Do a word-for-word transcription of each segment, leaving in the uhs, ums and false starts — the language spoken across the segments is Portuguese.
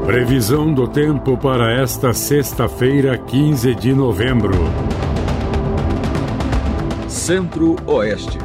Previsão do tempo para esta sexta-feira, quinze de novembro. Centro-Oeste.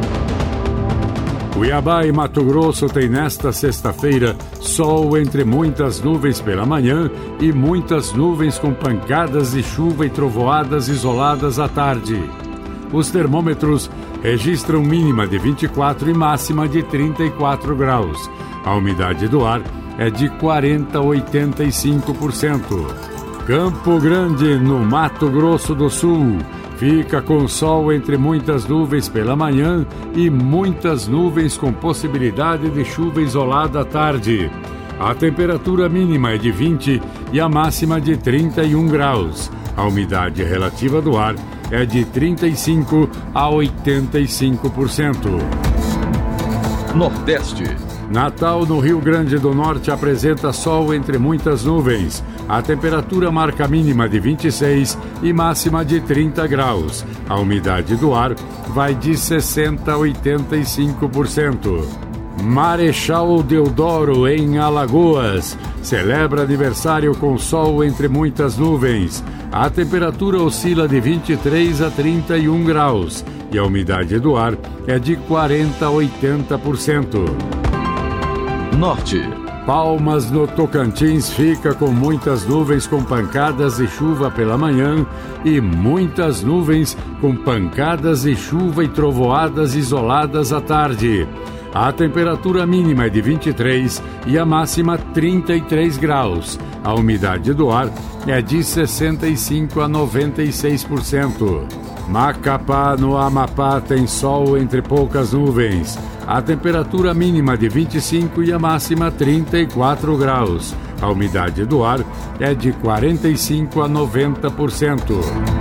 Cuiabá e Mato Grosso tem nesta sexta-feira sol entre muitas nuvens pela manhã e muitas nuvens com pancadas de chuva e trovoadas isoladas à tarde. Os termômetros registram mínima de vinte e quatro e máxima de trinta e quatro graus. A umidade do ar é de quarenta a oitenta e cinco por cento. Campo Grande, no Mato Grosso do Sul, fica com sol entre muitas nuvens pela manhã e muitas nuvens com possibilidade de chuva isolada à tarde. A temperatura mínima é de vinte e a máxima de trinta e um graus. A umidade relativa do ar é de trinta e cinco a oitenta e cinco por cento. Nordeste. Natal, no Rio Grande do Norte, apresenta sol entre muitas nuvens. A temperatura marca mínima de vinte e seis e máxima de trinta graus. A umidade do ar vai de sessenta a oitenta e cinco por cento. Marechal Deodoro, em Alagoas, celebra aniversário com sol entre muitas nuvens. A temperatura oscila de vinte e três a trinta e um graus e a umidade do ar é de quarenta a oitenta por cento. Norte. Palmas, no Tocantins, fica com muitas nuvens com pancadas de chuva pela manhã e muitas nuvens com pancadas de chuva e trovoadas isoladas à tarde. A temperatura mínima é de vinte e três e a máxima trinta e três graus. A umidade do ar é de sessenta e cinco a noventa e seis por cento. Macapá, no Amapá, tem sol entre poucas nuvens. A temperatura mínima de vinte e cinco e a máxima trinta e quatro graus. A umidade do ar é de quarenta e cinco a noventa por cento.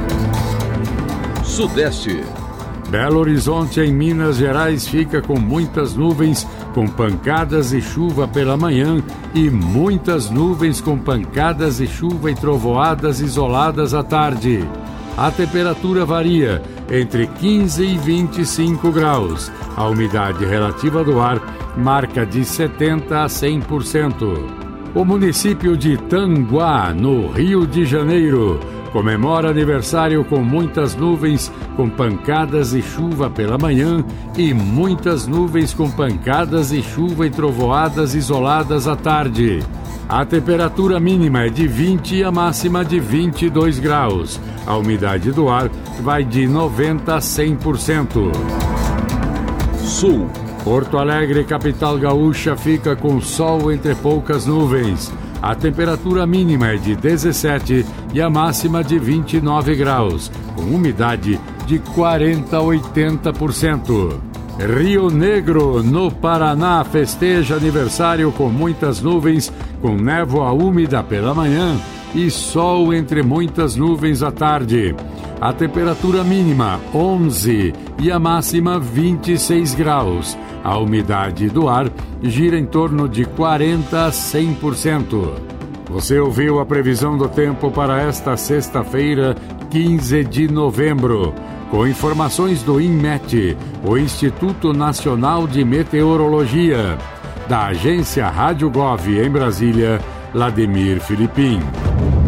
Sudeste. Belo Horizonte, em Minas Gerais, fica com muitas nuvens com pancadas de chuva pela manhã e muitas nuvens com pancadas de chuva e trovoadas isoladas à tarde. A temperatura varia entre quinze e vinte e cinco graus. A umidade relativa do ar marca de setenta a cem por cento. O município de Tanguá, no Rio de Janeiro, comemora aniversário com muitas nuvens com pancadas de chuva pela manhã e muitas nuvens com pancadas de chuva e trovoadas isoladas à tarde. A temperatura mínima é de vinte e a máxima de vinte e dois graus. A umidade do ar vai de noventa a cem por cento. Sul. Porto Alegre, capital gaúcha, fica com sol entre poucas nuvens. A temperatura mínima é de dezessete e a máxima de vinte e nove graus, com umidade de quarenta a oitenta por cento. Rio Negro, no Paraná, festeja aniversário com muitas nuvens, com névoa úmida pela manhã e sol entre muitas nuvens à tarde. A temperatura mínima onze e a máxima vinte e seis graus. A umidade do ar gira em torno de quarenta a cem por cento. Você ouviu a previsão do tempo para esta sexta-feira, quinze de novembro. Com informações do INMET, o Instituto Nacional de Meteorologia. Da agência Rádio Gov em Brasília, Lademir Filipim.